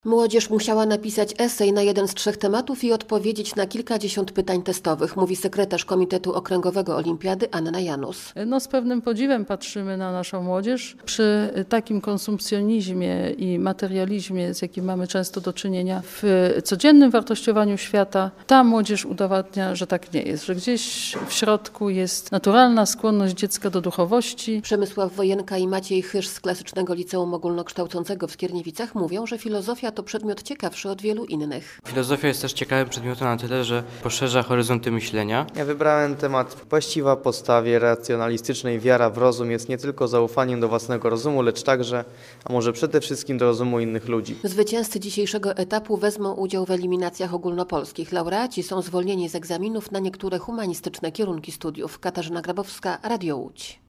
Młodzież musiała napisać esej na jeden z 3 tematów i odpowiedzieć na kilkadziesiąt pytań testowych, mówi sekretarz Komitetu Okręgowego Olimpiady Anna Janus. Z pewnym podziwem patrzymy na naszą młodzież. Przy takim konsumpcjonizmie i materializmie, z jakim mamy często do czynienia w codziennym wartościowaniu świata, ta młodzież udowadnia, że tak nie jest, że gdzieś w środku jest naturalna skłonność dziecka do duchowości. Przemysław Wojenka i Maciej Chysz z Klasycznego Liceum Ogólnokształcącego w Skierniewicach mówią, że filozofia to przedmiot ciekawszy od wielu innych. Filozofia jest też ciekawym przedmiotem na tyle, że poszerza horyzonty myślenia. Ja wybrałem temat właściwa postawie racjonalistycznej. Wiara w rozum jest nie tylko zaufaniem do własnego rozumu, lecz także, a może przede wszystkim do rozumu innych ludzi. Zwycięzcy dzisiejszego etapu wezmą udział w eliminacjach ogólnopolskich. Laureaci są zwolnieni z egzaminów na niektóre humanistyczne kierunki studiów. Katarzyna Grabowska, Radio Łódź.